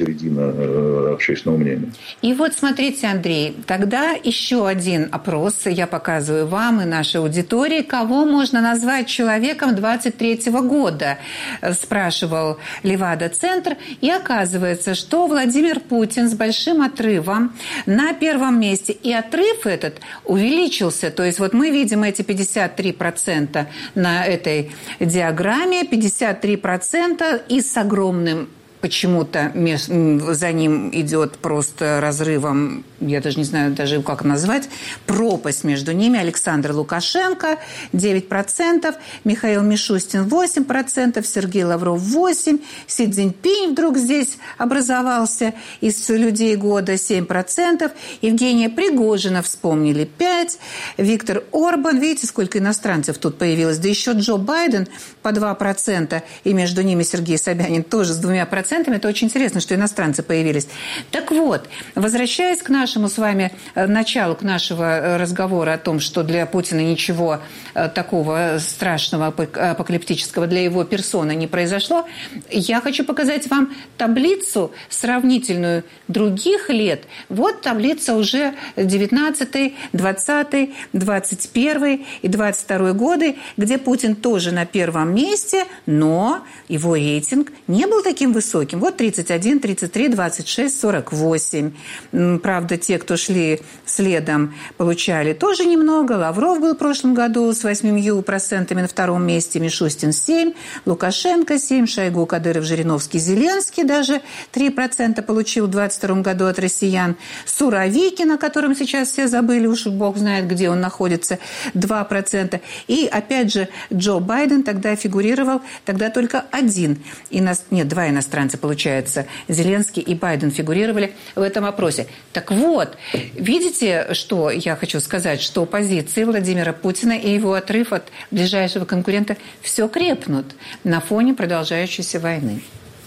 середина общественного мнения. И вот смотрите, Андрей, тогда еще один опрос я показываю вам и нашей аудитории. Кого можно назвать человеком двадцать третьего года? Спрашивал Левада-центр. И оказывается, что Владимир Путин с большим отрывом на первом месте. И отрыв этот увеличился. То есть вот мы видим эти пятьдесят три процента на этой диаграмме, пятьдесят три процента и с огромным почему-то за ним идет просто разрывом, я даже не знаю даже как назвать, пропасть между ними. Александр Лукашенко девять процентов, Михаил Мишустин восемь процентов, Сергей Лавров восемь процентов, Си Цзиньпинь вдруг здесь образовался из людей года семь процентов, Евгения Пригожина вспомнили пять процентов, Виктор Орбан, видите, сколько иностранцев тут появилось, да еще Джо Байден по два процента, и между ними Сергей Собянин тоже с двумя процентами. Это очень интересно, что иностранцы появились. Так вот, возвращаясь к нашему с вами началу, к нашего разговора о том, что для Путина ничего такого страшного, апокалиптического для его персоны не произошло, я хочу показать вам таблицу сравнительную других лет. Вот таблица уже девятнадцатый, двадцатый, двадцать первый и двадцать второй годы, где Путин тоже на первом месте, но его рейтинг не был таким высоким. Вот тридцать один, тридцать три, двадцать шесть, сорок восемь. Правда, те, кто шли следом, получали тоже немного. Лавров был в прошлом году с восемью процентами на втором месте, Мишустин семь, Лукашенко семь, Шойгу, Кадыров, Жириновский, Зеленский даже три процента получил в двадцать втором году от россиян. Суровикин, о котором сейчас все забыли, уж бог знает, где он находится, два процента. И опять же Джо Байден тогда фигурировал, тогда только один, ино... нет, два иностранца, получается, Зеленский и Байден фигурировали в этом опросе. Так вот, видите, что я хочу сказать, что позиции Владимира Путина и его отрыв от ближайшего конкурента все крепнут на фоне продолжающейся войны.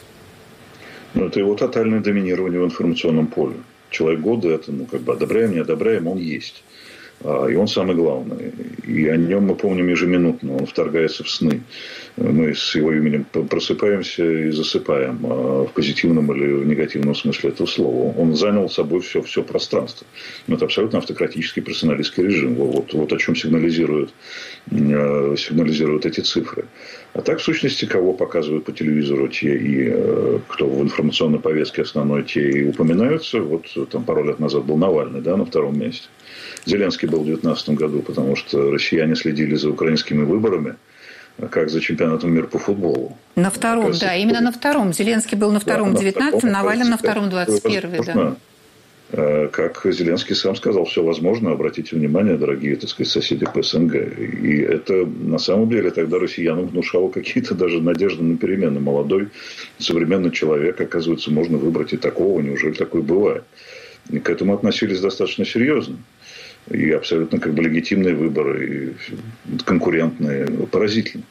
Ну, это его тотальное доминирование в информационном поле. Человек года, это, ну, как бы одобряем, не одобряем, он есть. И он самый главный. И о нем мы помним ежеминутно. Он вторгается в сны. Мы с его именем просыпаемся и засыпаем в позитивном или в негативном смысле этого слова. Он занял собой все, все пространство. Это абсолютно автократический персоналистский режим. Вот, вот о чем сигнализируют, сигнализируют эти цифры. А так, в сущности, кого показывают по телевизору те, и кто в информационной повестке основной, те и упоминаются. Вот там пару лет назад был Навальный, да, на втором месте. Зеленский был в две тысячи девятнадцатом году, потому что россияне следили за украинскими выборами, как за чемпионатом мира по футболу. На втором, раз, да, именно на втором. Зеленский был на втором, да, девятнадцатом, Навальный на втором, двадцать первый, да. Как Зеленский сам сказал, все возможно, обратите внимание, дорогие, так сказать, соседи по СНГ. И это на самом деле тогда россиянам внушало какие-то даже надежды на перемены. Молодой, современный человек, оказывается, можно выбрать и такого, неужели такое бывает? И к этому относились достаточно серьезно. И абсолютно как бы легитимные выборы, и конкурентные, поразительно.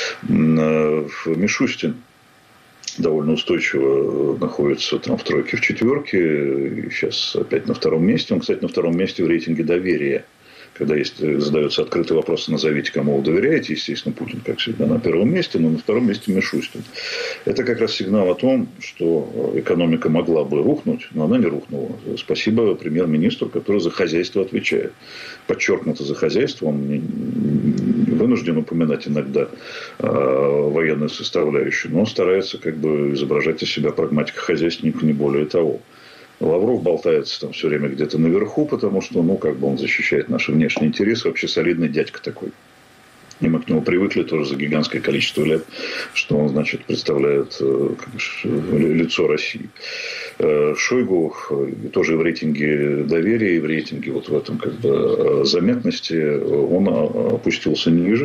Мишустин довольно устойчиво находится там в тройке, в четверке. И сейчас опять на втором месте. Он, кстати, на втором месте в рейтинге доверия. Когда есть, задается открытый вопрос, назовите, кому вы доверяете, естественно, Путин, как всегда, на первом месте, но на втором месте Мишустин. Это как раз сигнал о том, что экономика могла бы рухнуть, но она не рухнула. Спасибо премьер-министру, который за хозяйство отвечает. Подчеркнуто за хозяйство, он не вынужден упоминать иногда военную составляющую, но старается как бы изображать из себя прагматика-хозяйственника, не более того. Лавров болтается там все время где-то наверху, потому что, ну, как бы он защищает наши внешние интересы. Вообще солидный дядька такой. И мы к нему привыкли тоже за гигантское количество лет, что он, значит, представляет лицо России. Шойгу тоже в рейтинге доверия и в рейтинге вот в этом как бы заметности он опустился ниже.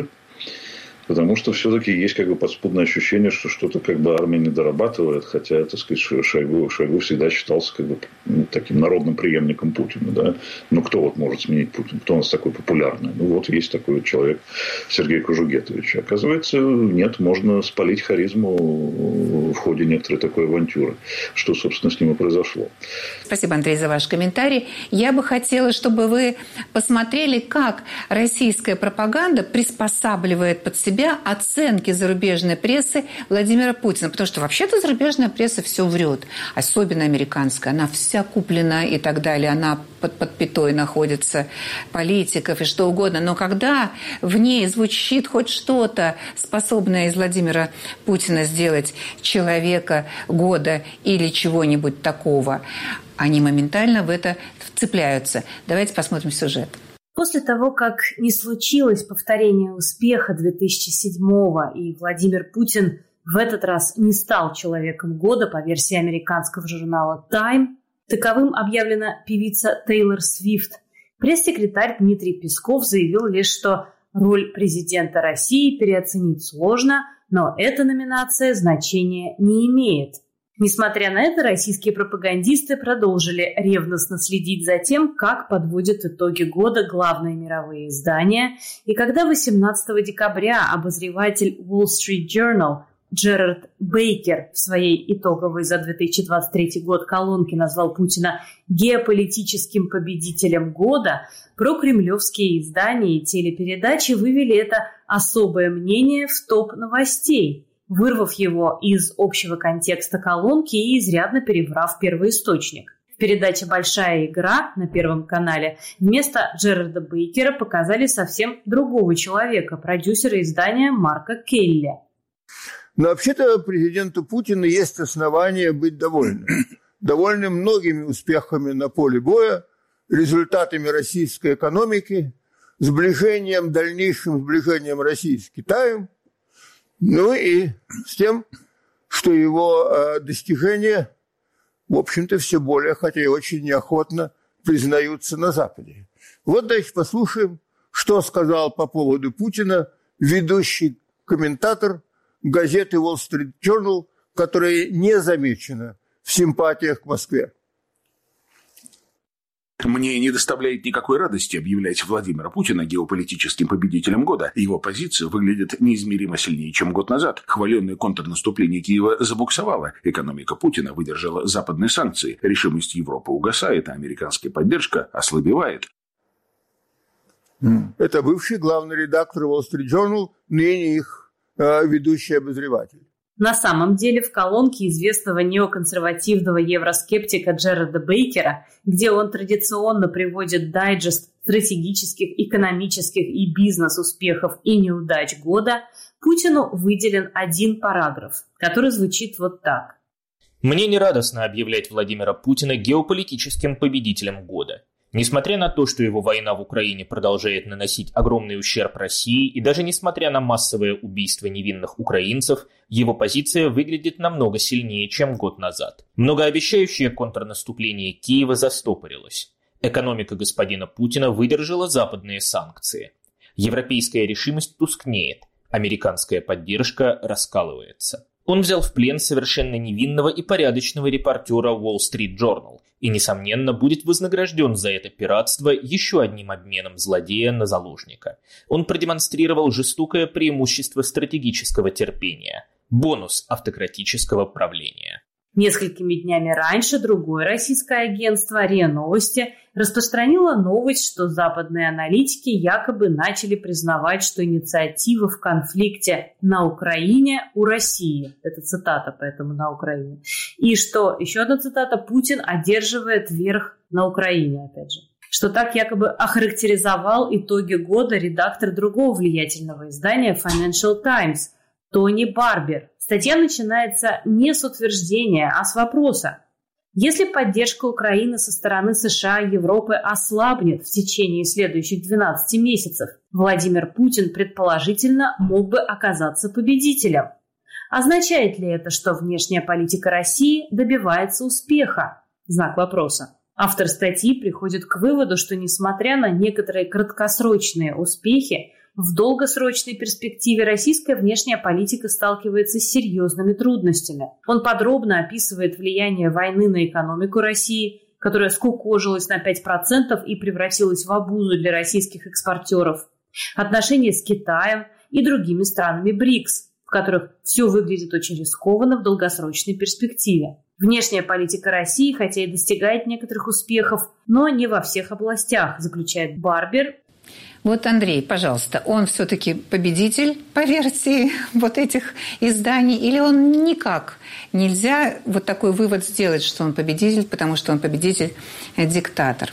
Потому что все-таки есть как бы подспудное ощущение, что что-то как бы армия не дорабатывает, хотя, так сказать, Шойгу, Шойгу всегда считался как бы ну, таким народным преемником Путина, да. Ну, кто вот может сменить Путина? Кто у нас такой популярный? Ну, вот есть такой вот человек Сергей Кожугетович. Оказывается, нет, можно спалить харизму в ходе некоторой такой авантюры, что, собственно, с ним и произошло. Спасибо, Андрей, за ваш комментарий. Я бы хотела, чтобы вы посмотрели, как российская пропаганда приспосабливает под себя оценки зарубежной прессы Владимира Путина. Потому что вообще-то зарубежная пресса все врет. Особенно американская. Она вся куплена и так далее. Она под, под пятой находится политиков и что угодно. Но когда в ней звучит хоть что-то, способное из Владимира Путина сделать человека года или чего-нибудь такого, они моментально в это вцепляются. Давайте посмотрим сюжет. После того, как не случилось повторение успеха две тысячи седьмого и Владимир Путин в этот раз не стал человеком года по версии американского журнала Time, таковым объявлена певица Тейлор Свифт, пресс-секретарь Дмитрий Песков заявил лишь, что роль президента России переоценить сложно, но эта номинация значения не имеет. Несмотря на это, российские пропагандисты продолжили ревностно следить за тем, как подводят итоги года главные мировые издания. И когда восемнадцатого декабря обозреватель Wall Street Journal Джерард Бейкер в своей итоговой за две тысячи двадцать третий год колонке назвал Путина геополитическим победителем года, прокремлевские издания и телепередачи вывели это особое мнение в топ новостей, вырвав его из общего контекста колонки и изрядно переврав первоисточник. В передаче «Большая игра» на Первом канале вместо Джерарда Бейкера показали совсем другого человека, продюсера издания Марка Келли. Но вообще-то президенту Путину есть основания быть довольным. Довольным многими успехами на поле боя, результатами российской экономики, сближением, дальнейшим сближением России с Китаем, ну и с тем, что его э, достижения, в общем-то, все более, хотя и очень неохотно, признаются на Западе. Вот дальше послушаем, что сказал по поводу Путина ведущий комментатор газеты Wall Street Journal, которая не замечена в симпатиях к Москве. Мне не доставляет никакой радости объявлять Владимира Путина геополитическим победителем года. Его позиция выглядит неизмеримо сильнее, чем год назад. Хваленное контрнаступление Киева забуксовало. Экономика Путина выдержала западные санкции. Решимость Европы угасает, а американская поддержка ослабевает. Это бывший главный редактор Wall Street Journal, ныне их э, ведущий обозреватель. На самом деле в колонке известного неоконсервативного евроскептика Джерарда Бейкера, где он традиционно приводит дайджест стратегических, экономических и бизнес-успехов и неудач года, Путину выделен один параграф, который звучит вот так. «Мне не радостно объявлять Владимира Путина геополитическим победителем года. Несмотря на то, что его война в Украине продолжает наносить огромный ущерб России, и даже несмотря на массовое убийство невинных украинцев, его позиция выглядит намного сильнее, чем год назад. Многообещающее контрнаступление Киева застопорилось. Экономика господина Путина выдержала западные санкции. Европейская решимость тускнеет, американская поддержка раскалывается. Он взял в плен совершенно невинного и порядочного репортера Wall Street Journal и, несомненно, будет вознагражден за это пиратство еще одним обменом злодея на заложника. Он продемонстрировал жестокое преимущество стратегического терпения, бонус автократического правления». Несколькими днями раньше другое российское агентство РИА Новости распространило новость, что западные аналитики якобы начали признавать, что инициатива в конфликте на Украине у России. Это цитата, поэтому на Украине. И что, еще одна цитата, Путин одерживает верх на Украине, опять же. Что так якобы охарактеризовал итоги года редактор другого влиятельного издания Financial Times Тони Барбер. Статья начинается не с утверждения, а с вопроса. Если поддержка Украины со стороны США и Европы ослабнет в течение следующих двенадцати месяцев, Владимир Путин, предположительно, мог бы оказаться победителем. Означает ли это, что внешняя политика России добивается успеха? Знак вопроса. Автор статьи приходит к выводу, что несмотря на некоторые краткосрочные успехи, в долгосрочной перспективе российская внешняя политика сталкивается с серьезными трудностями. Он подробно описывает влияние войны на экономику России, которая скукожилась на пять процентов и превратилась в обузу для российских экспортеров, отношения с Китаем и другими странами БРИКС, в которых все выглядит очень рискованно в долгосрочной перспективе. Внешняя политика России, хотя и достигает некоторых успехов, но не во всех областях, заключает Барбер. Вот, Андрей, пожалуйста, он все-таки победитель по версии вот этих изданий, или он никак нельзя вот такой вывод сделать, что он победитель, потому что он победитель-диктатор?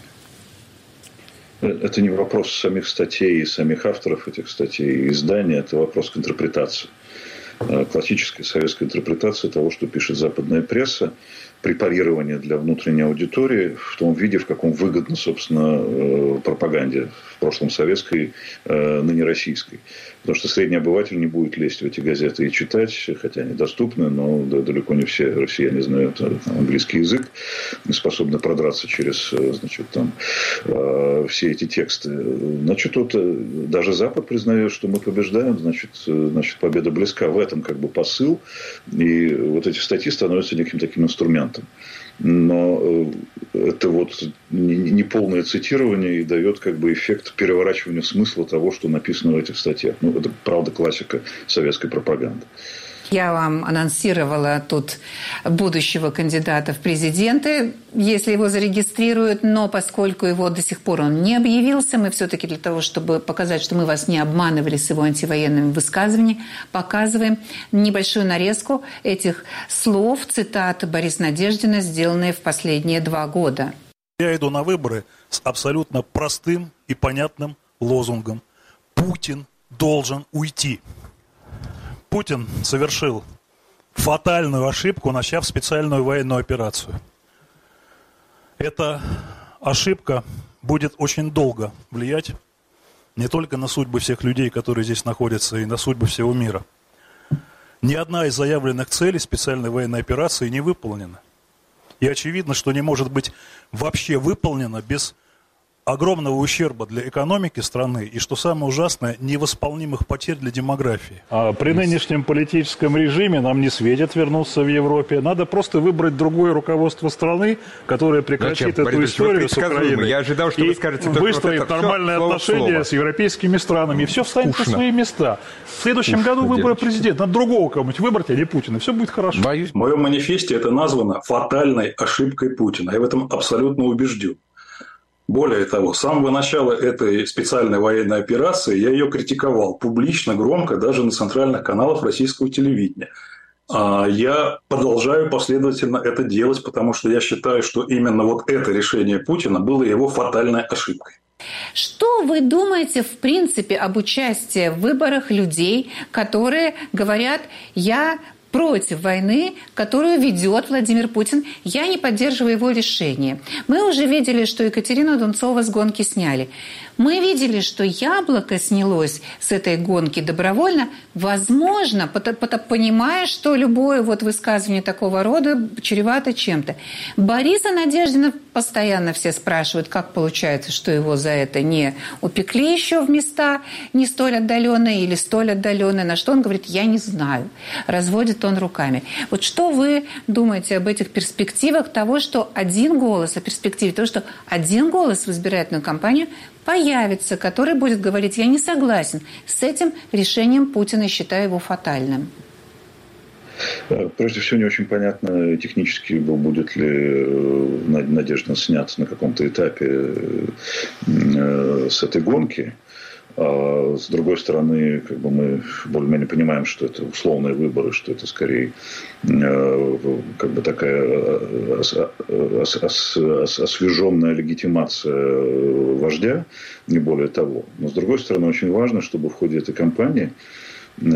Это не вопрос самих статей и самих авторов этих статей и изданий, это вопрос к интерпретации. Классическая советская интерпретация того, что пишет западная пресса, препарирование для внутренней аудитории в том виде, в каком выгодно, собственно, пропаганде, в прошлом советской, ныне российской. Потому что средний обыватель не будет лезть в эти газеты и читать, хотя они доступны, но далеко не все россияне знают английский язык, способны продраться через, значит, там, все эти тексты. Значит, вот даже Запад признает, что мы побеждаем, значит, значит, победа близка. В этом как бы посыл, и вот эти статьи становятся неким таким инструментом. Но это вот не полное цитирование и дает как бы эффект переворачивания смысла того, что написано в этих статьях. Ну, это правда классика советской пропаганды. Я вам анонсировала тут будущего кандидата в президенты, если его зарегистрируют, но поскольку его до сих пор он не объявился, мы все-таки для того, чтобы показать, что мы вас не обманывали с его антивоенными высказываниями, показываем небольшую нарезку этих слов, цитат Бориса Надеждина, сделанные в последние два года. Я иду на выборы с абсолютно простым и понятным лозунгом: Путин должен уйти. Путин совершил фатальную ошибку, начав специальную военную операцию. Эта ошибка будет очень долго влиять не только на судьбы всех людей, которые здесь находятся, и на судьбы всего мира. Ни одна из заявленных целей специальной военной операции не выполнена. И очевидно, что не может быть вообще выполнена без огромного ущерба для экономики страны и, что самое ужасное, невосполнимых потерь для демографии. А при нынешнем политическом режиме нам не светит вернуться в Европе. Надо просто выбрать другое руководство страны, которое прекратит Зачем? эту Борис, историю с Украиной. Я ожидал, что и вы скажете, выстроит вот нормальные слово отношения слово. с европейскими странами. И все встанет Скучно. на свои места. В следующем Скучно году выборы президента. Надо другого кого-нибудь выбрать, а не Путина. Все будет хорошо. Боюсь. В моем манифесте это названо фатальной ошибкой Путина. Я в этом абсолютно убежден. Более того, с самого начала этой специальной военной операции я ее критиковал публично, громко, даже на центральных каналах российского телевидения. Я продолжаю последовательно это делать, потому что я считаю, что именно вот это решение Путина было его фатальной ошибкой. Что вы думаете, в принципе, об участии в выборах людей, которые говорят: «Я против войны, которую ведет Владимир Путин, я не поддерживаю его решение». Мы уже видели, что Екатерину Дунцову с гонки сняли. Мы видели, что Яблоко снялось с этой гонки добровольно, возможно, понимая, что любое вот высказывание такого рода чревато чем-то. Бориса Надеждина постоянно все спрашивают, как получается, что его за это не упекли еще в места не столь отдаленные или столь отдаленные, на что он говорит: «Я не знаю». Разводит он руками. Вот что вы думаете об этих перспективах того, что один голос, о перспективе того, что один голос в избирательную кампанию появится, который будет говорить: «Я не согласен с этим решением Путина и считаю его фатальным»? Прежде всего, не очень понятно технически, будет ли Надежда снят на каком-то этапе с этой гонки. А с другой стороны, как бы мы более-менее понимаем, что это условные выборы, что это скорее как бы такая освеженная легитимация вождя, не более того. Но с другой стороны, очень важно, чтобы в ходе этой кампании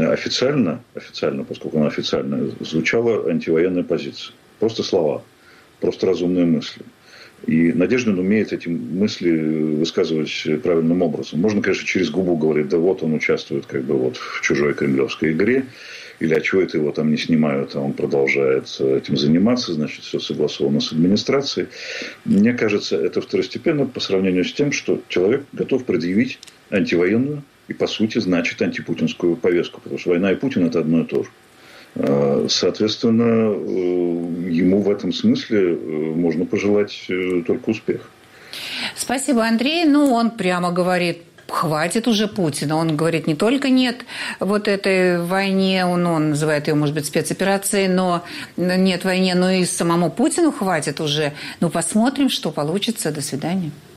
официально, официально, поскольку она официальная, звучала антивоенная позиция. Просто слова. просто разумные мысли. И Надеждин умеет эти мысли высказывать правильным образом. Можно, конечно, через губу говорить, да вот он участвует как бы вот в чужой кремлевской игре, или а чего это его там не снимают, а он продолжает этим заниматься, значит, все согласовано с администрацией. Мне кажется, это второстепенно по сравнению с тем, что человек готов предъявить антивоенную и, по сути, значит, антипутинскую повестку, потому что война и Путин – это одно и то же. Соответственно, ему в этом смысле можно пожелать только успеха. Спасибо, Андрей. Ну, он прямо говорит, хватит уже Путина. Он говорит не только нет вот этой войне, он, он называет ее, может быть, спецоперацией, но нет войне, но и самому Путину хватит уже. Ну, посмотрим, что получится. До свидания.